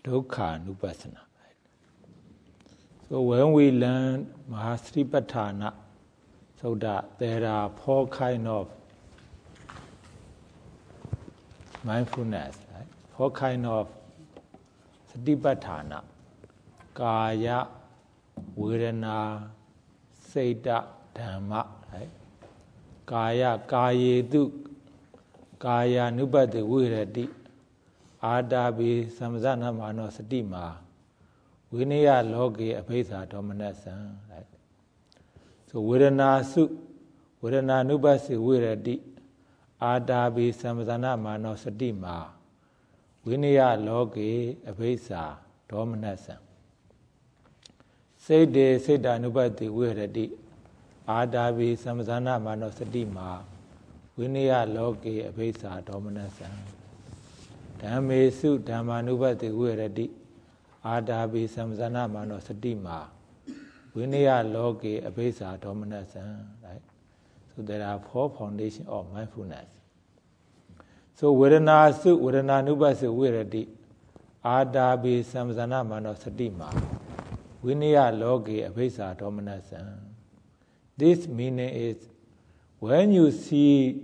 dukkha nupassana. So when we learn Mahasatipatthana Sutta, there are 4 kinds of mindfulness, right? 4 kinds of Satipatthana: Kaya, Vedana, Citta, Dhamma. Right? Kaya, Kayetu, Kaya Nupati Virati, Adabi Samsana Mano Satima, Vinaya Loki Apesa Dominasa. Right? So Vedana Su, Vedana Nupasi Virati, Adabi Samsana Mano Satima, Vinaya Loki Apesa Dominasa. Siddha Siddha Nupati Virati, Adabi Samsana Mano Satima, Vinaya Loki Apesa Dominasa. Dhamme Su Dhamma Nupati Virati, Adabi Samsana Mano Satima, Vinaya Loki Apesa Dominasa. Right? So there are 4 foundations of mindfulness. So Vedana Su, Vedana Nupasi Virati, Adabi Samsana Mano Satima, Vinaya Loki Apesa Dominasa. This meaning is, when you see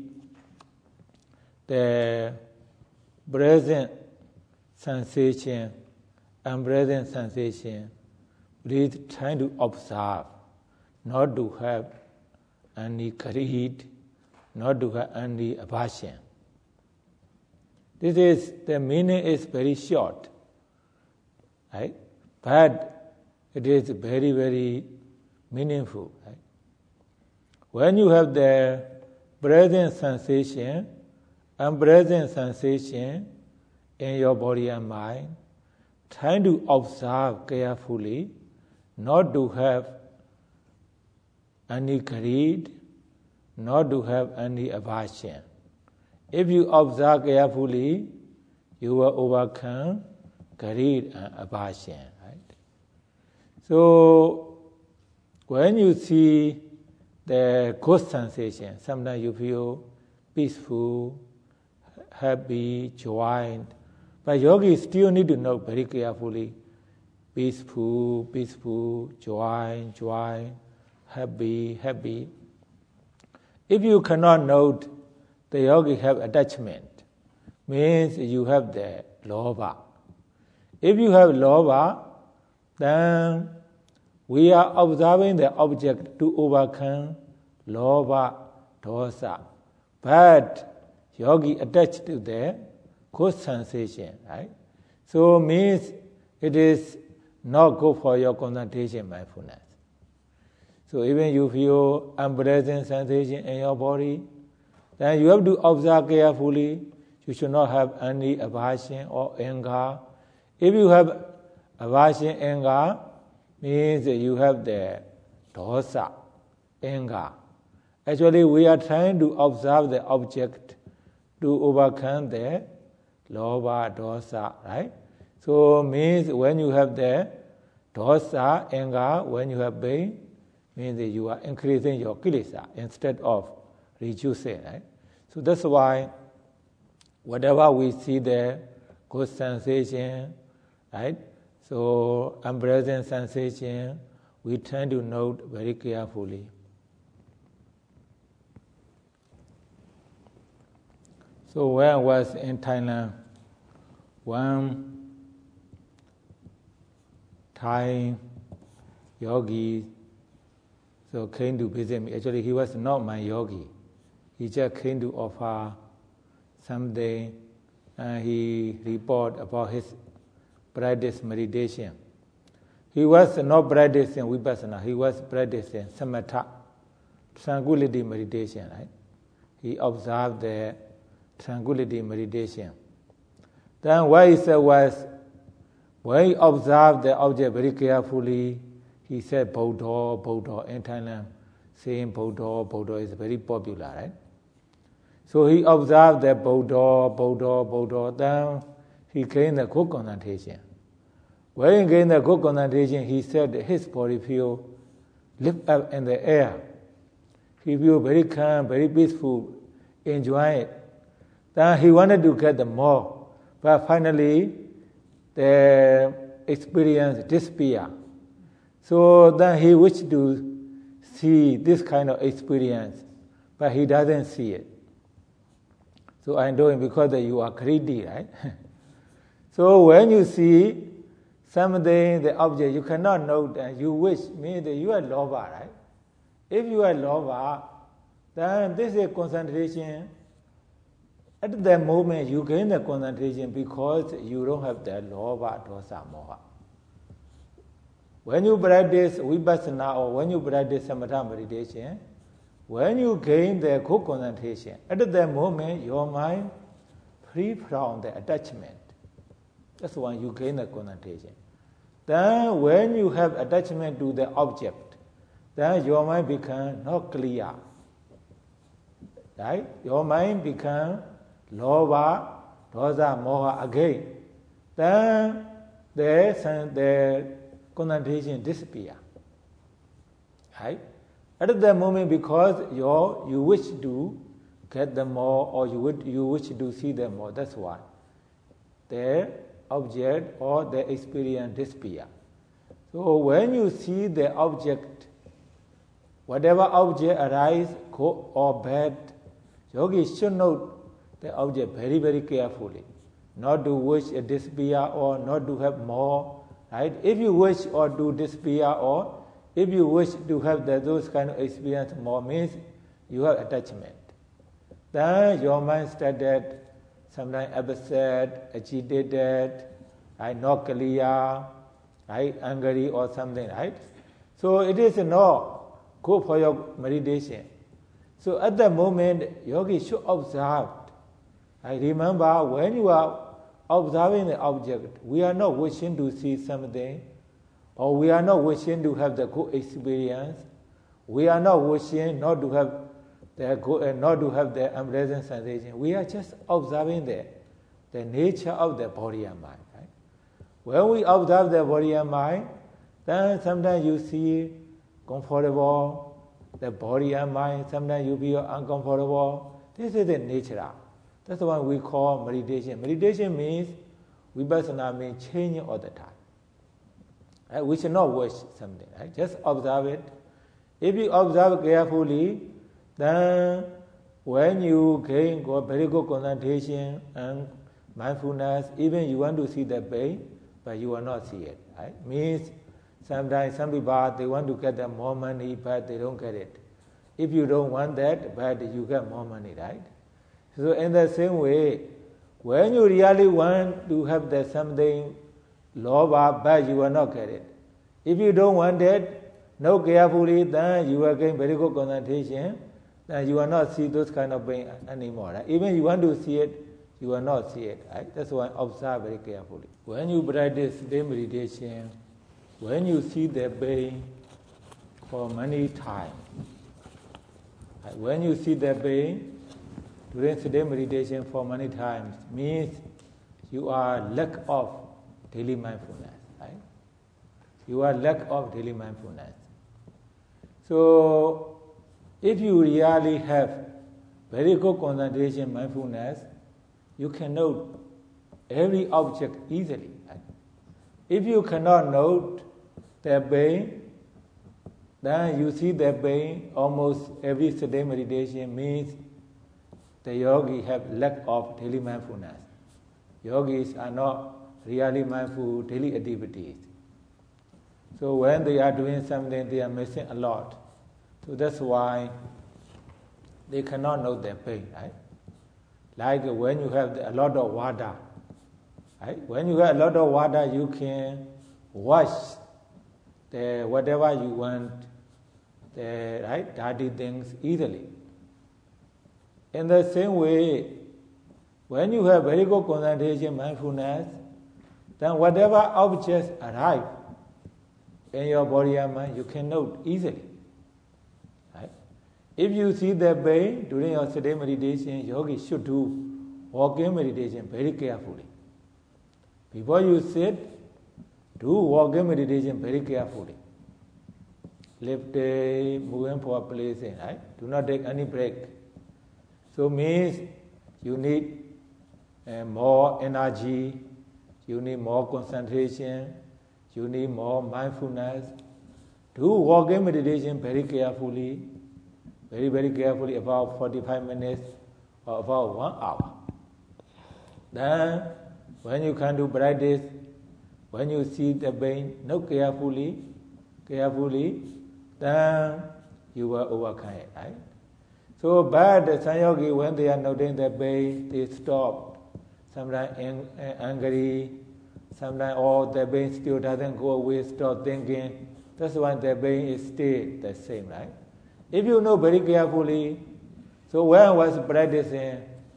the present sensation, unpresent sensation, please try to observe, not to have any greed, not to have any aversion. The meaning is very short, right? But it is very, very meaningful. Right? When you have the present sensation, unpresent sensation in your body and mind, try to observe carefully, not to have any greed, not to have any aversion. If you observe carefully, you will overcome greed and aversion. Right? So, when you see the good sensation, sometimes you feel peaceful, happy, joy. But yogis still need to know very carefully, peaceful, peaceful, joy, joy, happy, happy. If you cannot note, the yogi have attachment, means you have the lobha. If you have lobha, then we are observing the object to overcome lobha, dosa. But yogi attached to the good sensation, right? So means it is not good for your concentration mindfulness. So even you feel unpleasant sensation in your body, then you have to observe carefully. You should not have any aversion or anger. If you have aversion, anger, means you have the dosa, anger. Actually, we are trying to observe the object to overcome the lobha, dosa, right? So means when you have the dosa, anger, when you have pain, means that you are increasing your kilesa instead of reducing, right? So that's why whatever we see there, good sensation, right? So unpleasant sensation, we try to note very carefully. So when I was in Thailand, one Thai yogi so came to visit me. Actually, he was not my yogi. He just came to offer something, and he reported about his practice meditation. He was not practicing vipassana, he was practicing samatha, tranquility meditation, right? He observed the tranquility meditation. Then what he said was, when he observed the object very carefully, he said Buddha, Buddha. In Thailand, saying Buddha, Buddha is very popular, right? So he observed the Buddha, Buddha, Buddha. Then he gained the good concentration. When he gained the good concentration, he said that his body feel lift up in the air. He feel very calm, very peaceful, enjoy it. Then he wanted to get more, but finally the experience despair. So then he wished to see this kind of experience, but he doesn't see it. So I'm doing because you are greedy, right? So when you see something, the object, you cannot know that you wish, means that you are lover, right? If you are lover, then this is concentration. At that moment, you gain the concentration because you don't have the lova, dosa, moha. When you practice vipassana or when you practice samatha meditation, when you gain the good concentration, at that moment, your mind free from the attachment. That's when you gain the concentration. Then when you have attachment to the object, then your mind becomes not clear. Right? Your mind becomes lova, dosa, moha again. Then the concentration disappears. Right? At that moment, because you wish to get them more or you wish to see them more, that's why the object or the experience disappear. So when you see the object, whatever object arises, good or bad, yogi should note the object very, very carefully. Not to wish a disappear or not to have more. Right? If you wish or to disappear or if you wish to have those kind of experience more, means you have attachment. Then your mind started sometimes upset, agitated, right? Not clear, right? Angry or something, right? So it is not good for your meditation. So at that moment, yogi should observe. I remember when you are observing the object, we are not wishing to see something, or we are not wishing to have the good experience. We are not wishing not to have the good, not to have the unpleasant sensation. We are just observing the nature of the body and mind. Right? When we observe the body and mind, then sometimes you see comfortable, the body and mind. Sometimes you feel uncomfortable. This is the nature. That's what we call meditation. Meditation means vipassana means changing all the time. Right? We should not wish something. Right? Just observe it. If you observe carefully, then when you gain very good concentration and mindfulness, even you want to see the pain, but you will not see it. Right? Means sometimes some people they want to get the more money, but they don't get it. If you don't want that, but you get more money, right? So in the same way, when you really want to have the something lova, but you will not get it. If you don't want it, know carefully, then you will gain very good concentration, then you will not see those kind of pain anymore. Right? Even you want to see it, you will not see it. Right? That's why observe very carefully. When you practice the meditation, when you see the pain for many times, right? When you see the pain during the meditation for many times, means you are lack of daily mindfulness. Right? You are lack of daily mindfulness. So if you really have very good concentration mindfulness, you can note every object easily. Right? If you cannot note the pain, then you see the pain almost every Saturday meditation, means the yogi have lack of daily mindfulness. Yogis are not really mindful daily activities. So when they are doing something, they are missing a lot. So that's why they cannot know their pain, right? Like when you have a lot of water, right? When you have a lot of water, you can wash the whatever you want, the right dirty things easily. In the same way, when you have very good concentration, mindfulness, then whatever objects arrive in your body and mind, you can note easily. Right? If you see the pain during your Saturday meditation, yogi should do walking meditation very carefully. Before you sit, do walking meditation very carefully. Lifting, moving for placing, right? Do not take any break. So means you need more energy, you need more concentration, you need more mindfulness. Do walking meditation very carefully, very, very carefully, about 45 minutes or about 1 hour. Then, when you can do practice, when you see the pain, note carefully, then you will overcome it, right? So, but the Sanyogi, when they are noting the pain, they stop. Sometimes angry, sometimes the pain still doesn't go away, stop thinking. That's why the pain is still the same, right? If you know very carefully, so when I was practicing,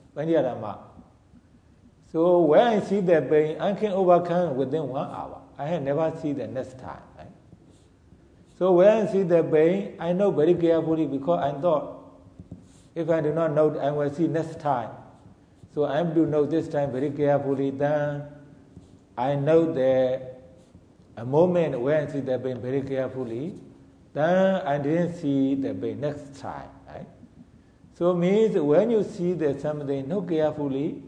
so when I see the pain, I can overcome within 1 hour. I have never seen the next time, right? So when I see the pain, I know very carefully because I thought, if I do not know, I will see next time. So I have to know this time very carefully. Then I know a moment when I see the pain very carefully. Then I didn't see the pain next time, right? So means when you see that something, know carefully,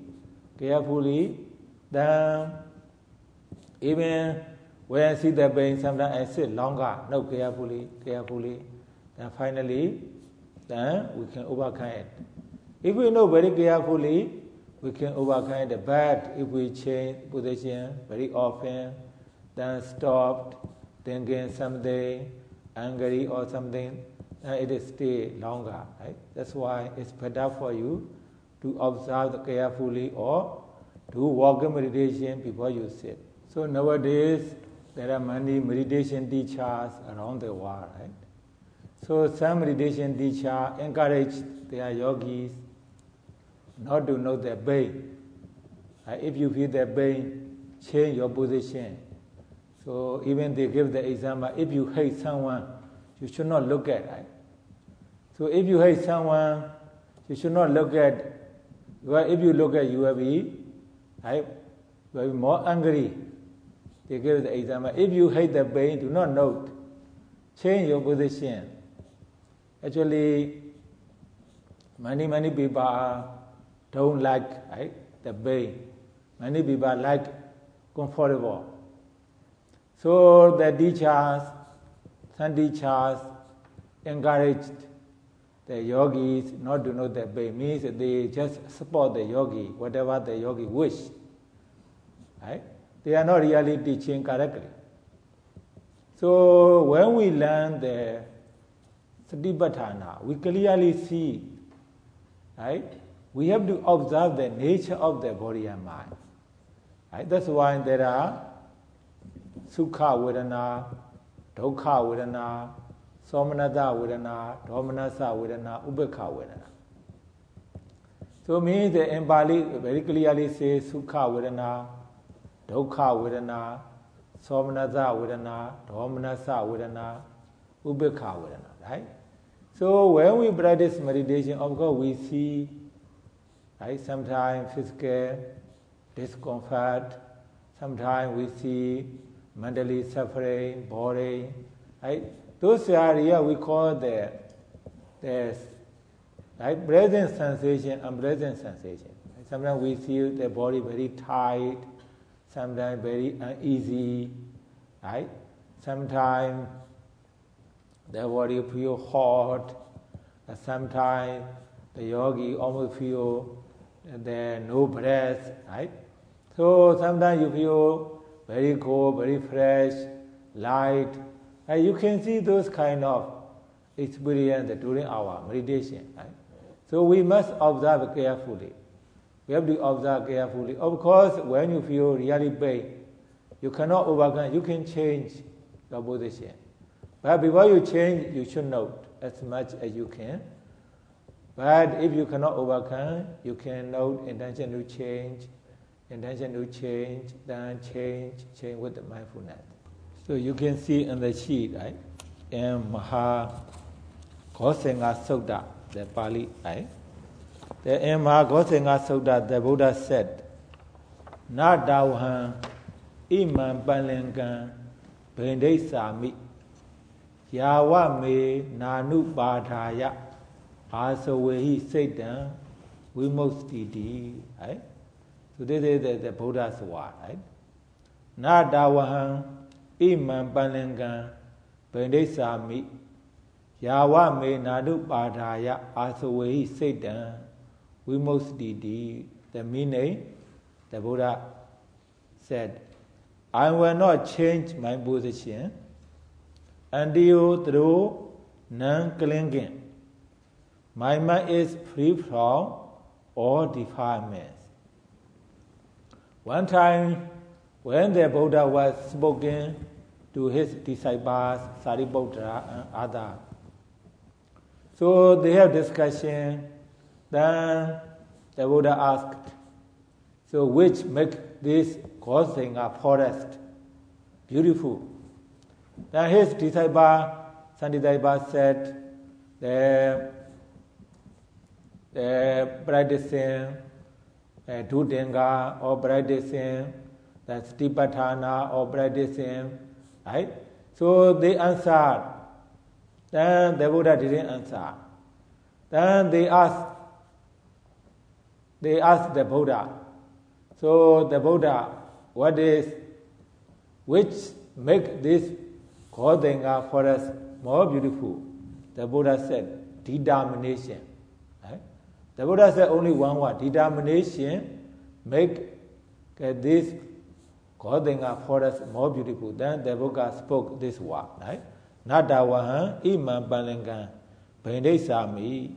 then even when I see the pain, sometimes I sit longer, know carefully. Then finally, then we can overcome it. If we know very carefully, we can overcome it. But if we change position very often, then stop thinking something, angry or something, then it is stay longer, right? That's why it's better for you to observe carefully or do walking meditation before you sit. So nowadays, there are many meditation teachers around the world, right? So some meditation teacher encourage their yogis not to know the pain. If you feel the pain, change your position. So even they give the example, if you hate someone, you should not look at, right? So if you hate someone, you should not look at, well, if you look at, you will be, right? You will be more angry. They give the example, if you hate the pain, do not note. Change your position. Actually, many people don't like, right, the pain. Many people like comfortable. So the teachers, some teachers encouraged the yogis not to know the pain. Means they just support the yogi, whatever the yogi wish. Right? They are not really teaching correctly. So when we learn the Satipatthana, we clearly see, right? We have to observe the nature of the body and mind. Right? That's why there are Sukha Vedana, Dukkha Vedana, Somanata Vedana, Domanasa Vedana, Ubekha Vedana. So means in Pali very clearly says Sukha Vedana, Dukkha Vedana, Somanata Vedana, Domanasa Vedana, Ubekha Vedana, right? So when we practice meditation, of course we see, right, sometimes physical discomfort, sometimes we see mentally suffering, boring, right? Those areas we call the right, present sensation, unpleasant sensation. Sometimes we feel the body very tight, sometimes very uneasy, right? Sometimes the body feel hot, sometimes the yogi almost feel there no breath, right? So sometimes you feel very cold, very fresh, light. And you can see those kind of experience during our meditation, right? So we must observe carefully. We have to observe carefully. Of course, when you feel really pain, you cannot overcome, you can change your position. But before you change, you should note as much as you can. But if you cannot overcome, you can note intention to change, then change with the mindfulness. So you can see in the sheet, right? In Maha Ghosenga Sutta, the Pali, right? In Maha Ghosenga Sutta, the Buddha said, Na dawhan iman palinkan bindesami yawa me nanu padhaya asawehi saitan vimustiti, right? So this is the Buddha's word, right? Nadawaham Imam Palangan Bendesami Yawa me Nadu Padaya Asaway Satan Vimosdidi. The meaning, the Buddha said, I will not change my position until through non-clinging. My mind is free from all defilements. One time, when the Buddha was speaking to his disciples, Sariputta and others, so they have discussion. Then the Buddha asked, so which make this Gosinga forest beautiful? Then his disciple, Sandidaipa, said, the practicing Dudinga or practicing the Stipatthana or practicing, right? So they answered. Then the Buddha didn't answer. Then they asked the Buddha. So the Buddha, which make this Gosinga forest more beautiful? The Buddha said, determination. Right? The Buddha said only one word, determination make this Gosinga forest more beautiful. Then the Buddha spoke this word, right? Nadawaham Imam Palangan Bendesami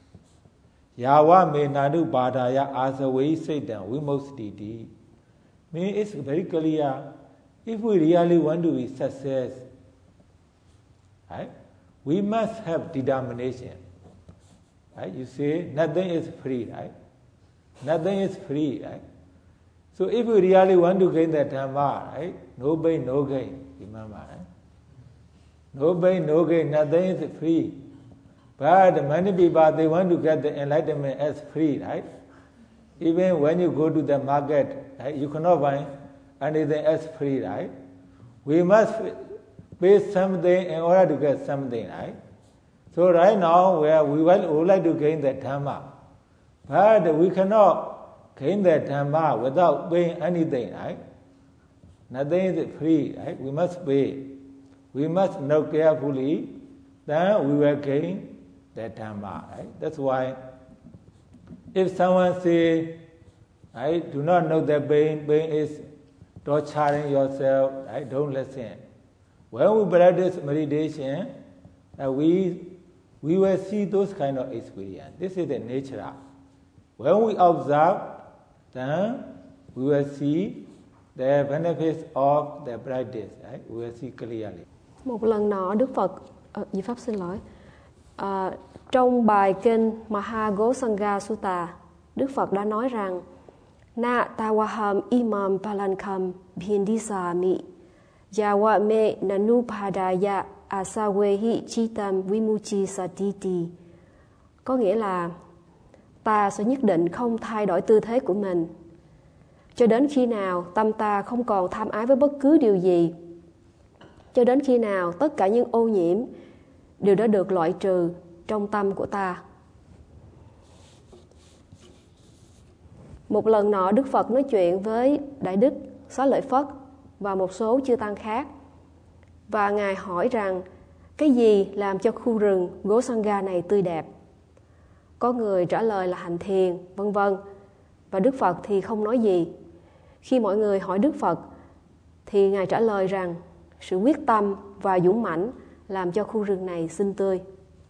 Yawa me Nadu Badaya Asaway Satan Vimosdidi. Meaning it's very clear. If we really want to be success, right, we must have determination. Right? You say nothing is free, right? Nothing is free, right? So if we really want to gain the Dhamma, right, no pain, no gain, remember, right? No pain, no gain, nothing is free. But many people, they want to get the enlightenment as free, right? Even when you go to the market, right, you cannot find anything as free, right? We must pay something in order to get something, right? So right now, we would like to gain the Dhamma. But we cannot gain the Dhamma without paying anything, right? Nothing is free, right? We must pay. We must know carefully, then we will gain the Dhamma, right? That's why if someone say, right, do not know the pain is torturing yourself, right? Don't listen. When we practice meditation, we will see those kind of experience. This is the nature. When we observe, then we will see the benefits of the practice, right? We will see clearly. Một lần nọ Đức Phật, Di Pháp xin lỗi, trong bài kinh Mahagosanga Sutta, Đức Phật đã nói rằng Na tawaham imam palankam bhindisami yawa me nanupadaya asawehi chitam vimuchi satiti. Có nghĩa là ta sẽ nhất định không thay đổi tư thế của mình cho đến khi nào tâm ta không còn tham ái với bất cứ điều gì, cho đến khi nào tất cả những ô nhiễm đều đã được loại trừ trong tâm của ta. Một lần nọ Đức Phật nói chuyện với Đại Đức Xá Lợi Phất và một số chư tăng khác, và Ngài hỏi rằng cái gì làm cho khu rừng Gosanga này tươi đẹp? Có người trả lời là hành thiền, vân vân, và Đức Phật thì không nói gì. Khi mọi người hỏi Đức Phật thì Ngài trả lời rằng sự quyết tâm và dũng mãnh làm cho khu rừng này xinh tươi.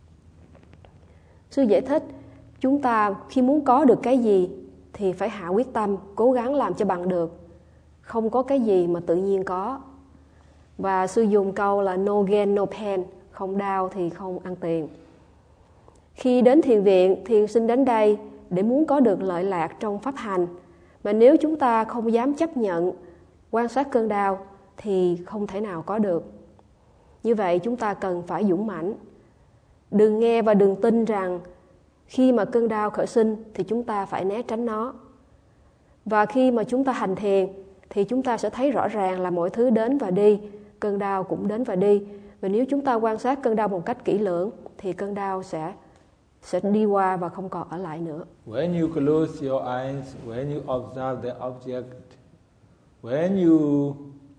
Sư giải thích, chúng ta khi muốn có được cái gì thì phải hạ quyết tâm, cố gắng làm cho bằng được. Không có cái gì mà tự nhiên có. Và sư dùng câu là no gain no pain, không đau thì không ăn tiền. Khi đến thiền viện, thiền sinh đến đây để muốn có được lợi lạc trong pháp hành. Mà nếu chúng ta không dám chấp nhận quan sát cơn đau thì không thể nào có được. Như vậy chúng ta cần phải dũng mãnh. Đừng nghe và đừng tin rằng khi mà cơn đau khởi sinh thì chúng ta phải né tránh nó. Và khi mà chúng ta hành thiền thì chúng ta sẽ thấy rõ ràng là mọi thứ đến và đi, cơn đau cũng đến và đi. Và nếu chúng ta quan sát cơn đau một cách kỹ lưỡng thì cơn đau sẽ đi qua và không còn ở lại nữa. When you close your eyes, when you observe the object, when you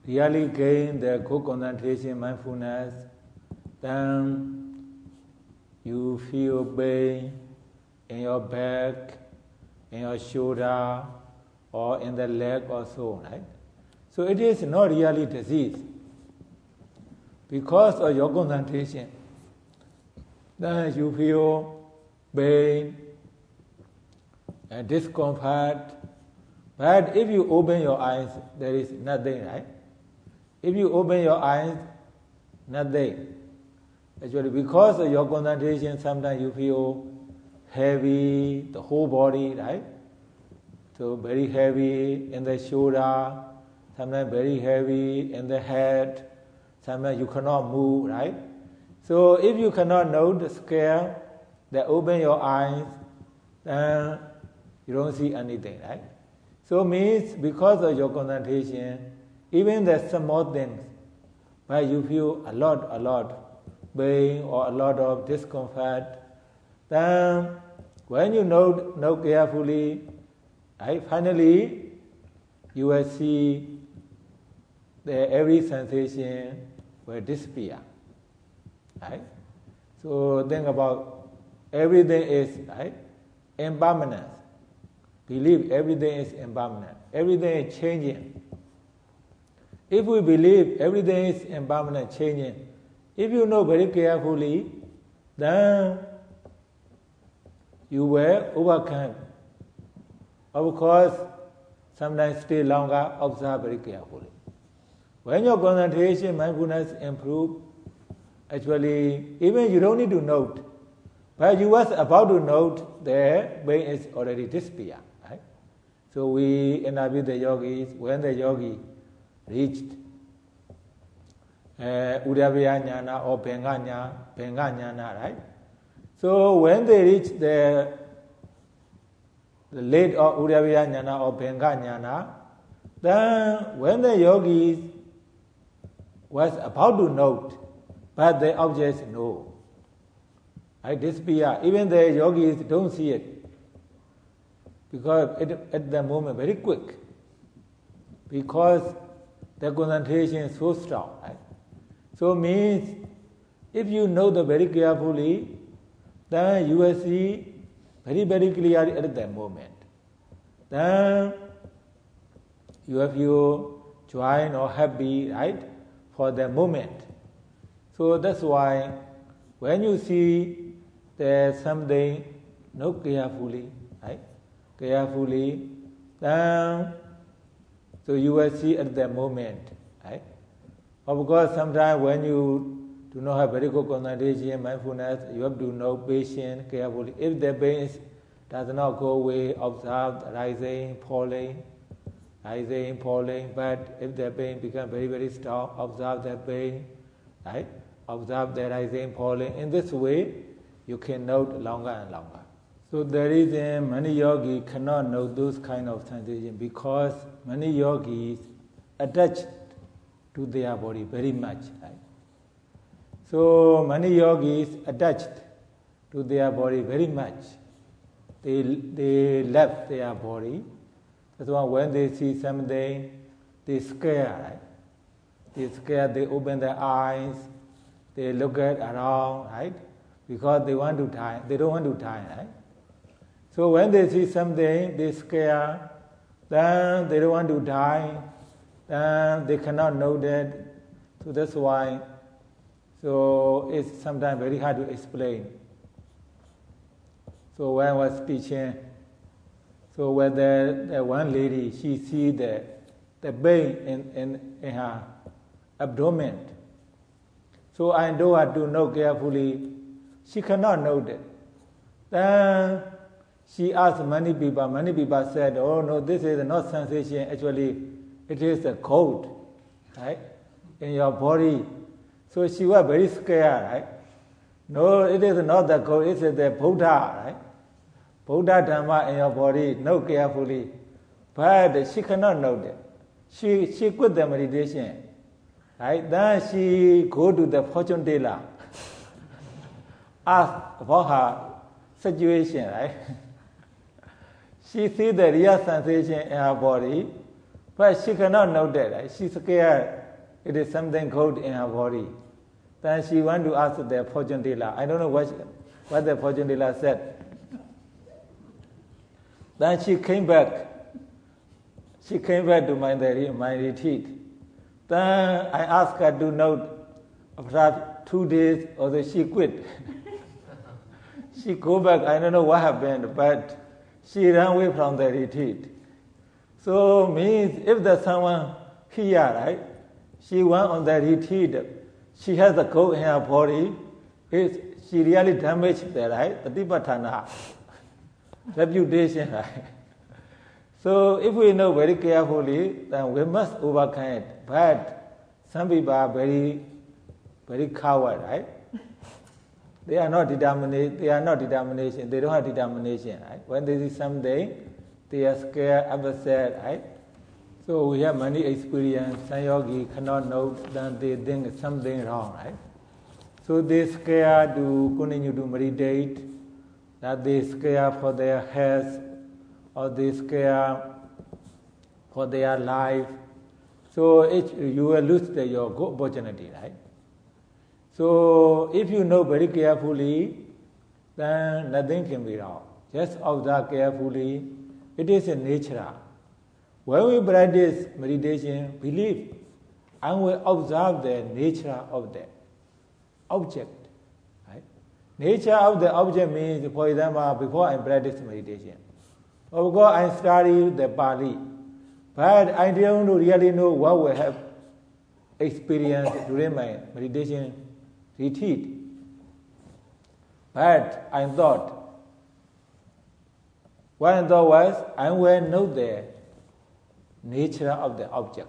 really gain the good concentration, mindfulness, then you feel pain in your back, in your shoulder, or in the leg or so, right? So it is not really disease. Because of your concentration, then you feel pain and discomfort. But if you open your eyes, there is nothing, right? If you open your eyes, nothing. Actually, because of your concentration, sometimes you feel heavy, the whole body, right? So very heavy in the shoulder, sometimes very heavy in the head, sometimes you cannot move, right? So if you cannot know the scale, then open your eyes, then you don't see anything, right? So means because of your concentration, even the small things, but you feel a lot pain or a lot of discomfort, then when you know carefully, right, finally you will see that every sensation will disappear. Right? So think about everything is, right, impermanent. Believe everything is impermanent. Everything is changing. If we believe everything is impermanent, changing, if you know very carefully, then you will overcome. Of course, sometimes stay longer, observe very carefully. When your concentration, mindfulness improve, actually, even you don't need to note, but you was about to note that pain is already disappeared, right? So we interview the yogis, when the yogi reached Udavaya Jnana or Bhenga Jnana, right? So when they reach the late or Udavaya Jnana or Bhenga Jnana, then when the yogis was about to note, but the objects know. I disappear. Even the yogis don't see it. Because at the moment, very quick. Because the concentration is so strong. Right? So means, if you know the very carefully, then you will see very clearly at that moment. Then you will feel joy or happy, right, for the moment. So that's why when you see there's something, look carefully, right? Carefully, then so you will see at that moment, right? Of course, sometimes when you do not have very good concentration, mindfulness, you have to know patient, carefully. If the pain does not go away, observe rising, falling, but if the pain becomes very strong, observe the pain, right? Observe the rising, falling. In this way, you can note longer and longer. So the reason many yogis cannot know those kind of sensations because many yogis attached to their body very much, right? So many yogis attached to their body very much. They left their body. That's why when they see something, they scare, right? They scare, they open their eyes, they look at around, right? Because they want to die, they don't want to die, right? So when they see something, they scare, then they don't want to die, then they cannot know that. So that's why, so it's sometimes very hard to explain. So when I was teaching, so when the one lady, she see the pain in her abdomen. So I told her to know carefully. She cannot know that. Then she asked many people. Many people said, "Oh no, this is not sensation. Actually, it is a cold, right, in your body." So she was very scared, right? No, it is not the cold. It is the Buddha, right? Buddha Dhamma in your body. Know carefully, but she cannot know that. She quit the meditation, right? Then she go to the fortune teller. Ask about her situation, right? She see the real sensation in her body, But she cannot know that, right? She's scared it is something good in her body. Then she went to ask the fortune teller. I don't know what the fortune teller said. Then she came back. She came back to my retreat. Then I asked her to note after 2 days, although she quit. She go back, I don't know what happened, but she ran away from the retreat. So means if there's someone here, right? She went on the retreat, she has a goat in her body, she really damaged the right? Satipatthana, reputation, right? So if we know very carefully, then we must overcome it. But some people are very, very coward, right? They are not determination. They don't have determination, right? When they see something, they are scared, upset, right? So we have many experience. Some yogi cannot know, then they think something wrong, right? So they scared to continue to meditate. That they scared for their health, or they scared for their life. So you will lose your good opportunity, right? So if you know very carefully, then nothing can be wrong. Just observe carefully. It is a nature. When we practice meditation, believe, and we observe the nature of the object. Right? Nature of the object means, for example, before I practice meditation, of course I study the Pali, but I don't really know what we have experienced during my meditation retreat. But I thought, what I thought was, I will know the nature of the object.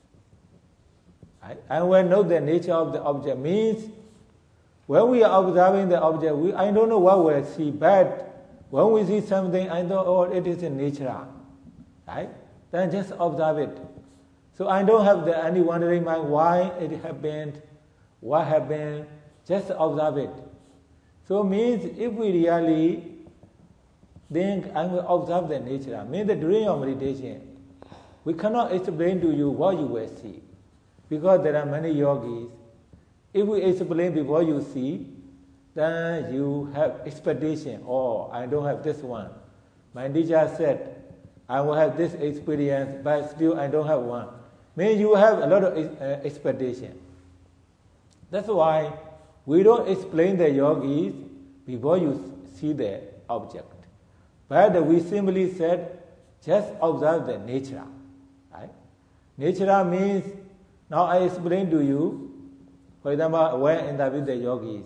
I will know the nature of the object means, when we are observing the object, I don't know what we see, but when we see something, I know, oh, it is a nature. Right? Then just observe it. So I don't have any wondering mind why it happened, what happened, just observe it. So means if we really think and we observe the nature, means that during your meditation, we cannot explain to you what you will see. Because there are many yogis. If we explain before you see, then you have expectation. Oh, I don't have this one. My teacher said, I will have this experience, but still I don't have one. Means you have a lot of expectation. That's why we don't explain the yogis before you see the object. But we simply said, just observe the nature. Right? Nature means, now I explain to you, for example, when I interview the yogis.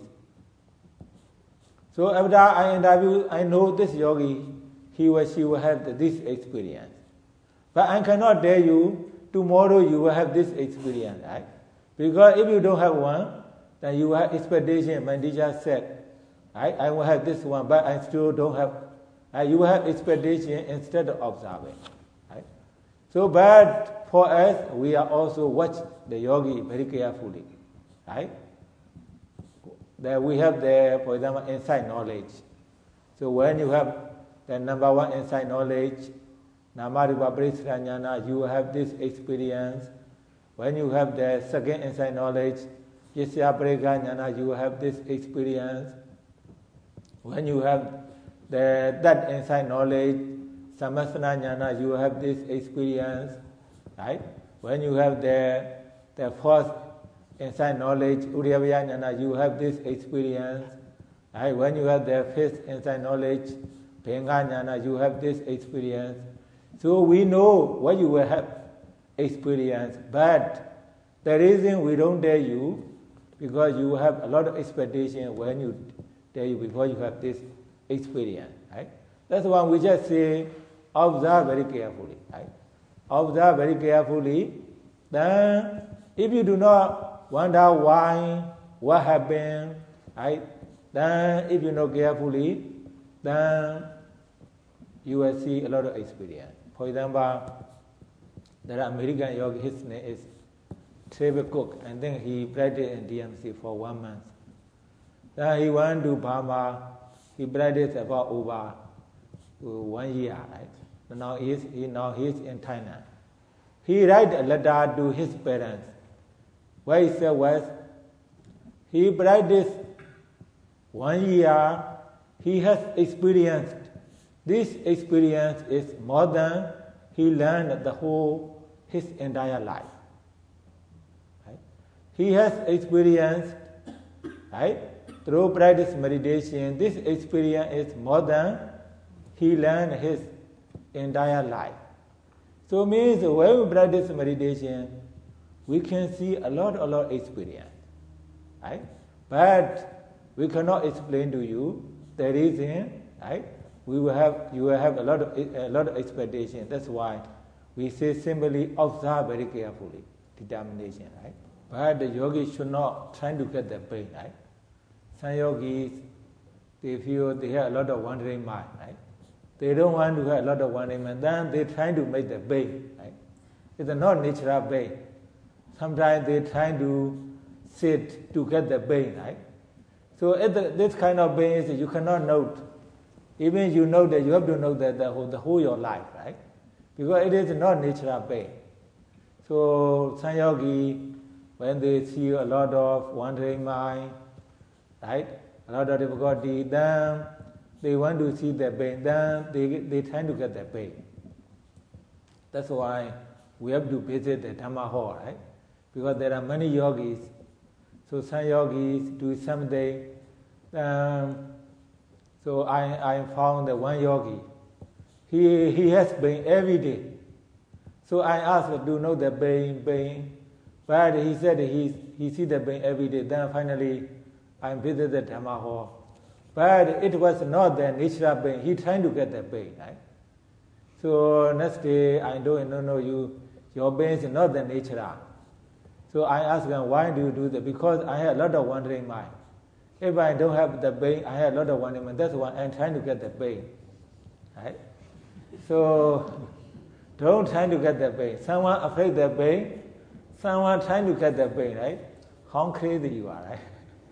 So after I interview, I know this yogi, he or she will have this experience. But I cannot tell you, tomorrow you will have this experience, right? Because if you don't have one, then you have expectation. My teacher said, right, I will have this one, but I still don't have. You will have expectation instead of observing. Right? So, but for us, we are also watch the yogi very carefully. Right? That we have the, for example, inside knowledge. So when you have the number one inside knowledge, Namarupa Parisara Jnana, you have this experience. When you have the second inside knowledge, Yesya Parika Jnana, you have this experience. When you have that inside knowledge, Samasana Jnana, you have this experience. Right? When you have the fourth inside knowledge, Udayavaya Jnana, you have this experience. Right? When you have the fifth inside knowledge, Bhenga Jnana, you have this experience. So we know what you will have experience, but the reason we don't tell you, because you have a lot of expectation when you tell you before you have this experience. Right? That's why we just say, observe very carefully. Right? Observe very carefully. Then, if you do not wonder why, what happened, right? Then, if you know carefully, then you will see a lot of experience. For example, there are American yogi, his name is Trevor Cook, and then he practiced in DMC for 1 month. Then he went to Burma, he practiced about over 1 year, right? Now he's in Thailand. He write a letter to his parents. Where he said was, he practiced 1 year, he has experienced. This experience is more than he learned his entire life. Right? He has experienced, right? Through practice meditation, this experience is more than he learned his entire life. So means when we practice meditation, we can see a lot of experience, right? But we cannot explain to you the reason, right? You will have a lot of expectation. That's why we say simply observe very carefully, determination, right? But the yogis should not try to get the pain, right? Some yogis, they feel they have a lot of wandering mind, right? They don't want to have a lot of wandering mind, then they try to make the pain, right? It's not natural pain. Sometimes they try to sit to get the pain, right? So this kind of pain is you cannot note. Even you know that, you have to know that the whole your life, right? Because it is not natural pain. So some yogi, when they see a lot of wandering mind, right, a lot of difficulty, then they want to see the pain, then they try to get the pain. That's why we have to visit the Dhamma hall, right? Because there are many yogis. So some yogis do something. So I found that one yogi, he has pain every day. So I asked, do you know the pain? But he said he see the pain every day. Then finally, I visited the Dhamma hall. But it was not the natural pain. He trying to get the pain, right? So next day, I don't know your pain is not the natural. So I asked him, why do you do that? Because I had a lot of wandering mind. If I don't have the pain, I have a lot of wandering mind. That's why I'm trying to get the pain, right? So don't try to get the pain. Someone afraid of the pain, someone trying to get the pain, right? How crazy you are, right?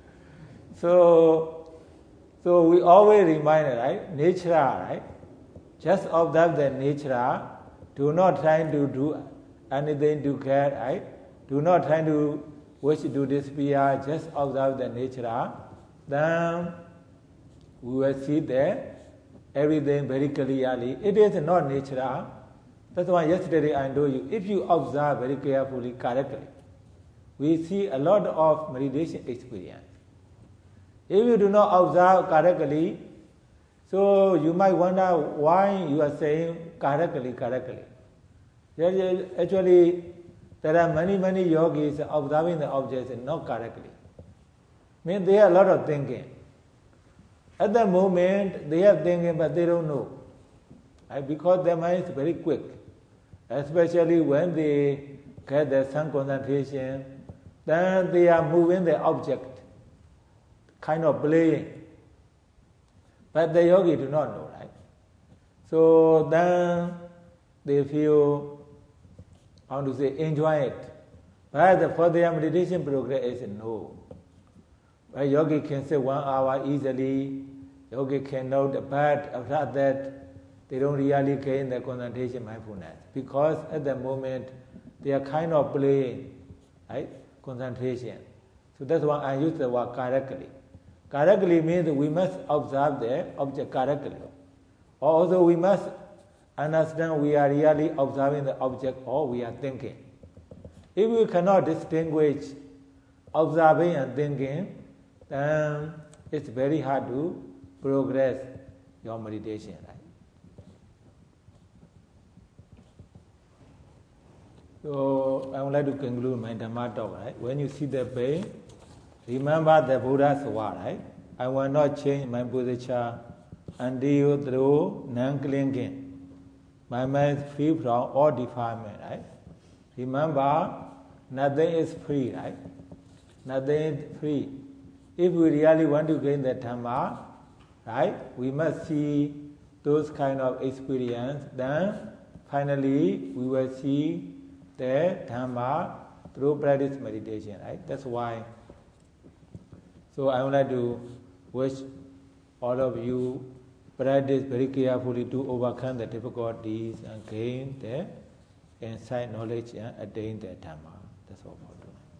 So we always remind, right? Nature, right? Just observe the nature. Do not try to do anything to get, right? Do not try to wish to disappear. Just observe the nature. Then we will see that everything very clearly. It is not natural. That's why yesterday I told you, if you observe very carefully, correctly, we see a lot of meditation experience. If you do not observe correctly, so you might wonder why you are saying correctly. Actually, there are many yogis observing the objects not correctly. Means they have a lot of thinking. At the moment, they are thinking, but they don't know. Right? Because their mind is very quick. Especially when they get the sun concentration, then they are moving the object, kind of playing. But the yogi do not know, right? So then they feel, how to say, enjoy it. But for their meditation progress is no. Right? Yogi can say 1 hour easily, yogi can note, but after that, they don't really gain the concentration mindfulness. Because at the moment, they are kind of playing, right? Concentration. So that's why I use the word correctly. Correctly means we must observe the object correctly. Also, we must understand we are really observing the object or we are thinking. If we cannot distinguish observing and thinking, then it's very hard to progress your meditation, right? So I would like to conclude my Dhamma talk, right? When you see the pain, remember the Buddha's word, right? I will not change my position until through non-clinging. My mind is free from all defilement, right? Remember, nothing is free, right? Nothing is free. If we really want to gain the Dhamma, right, we must see those kind of experience. Then finally we will see the Dhamma through practice meditation, right? That's why. So I would like to wish all of you practice very carefully to overcome the difficulties and gain the insight, knowledge, and attain the Dhamma. That's what we're doing.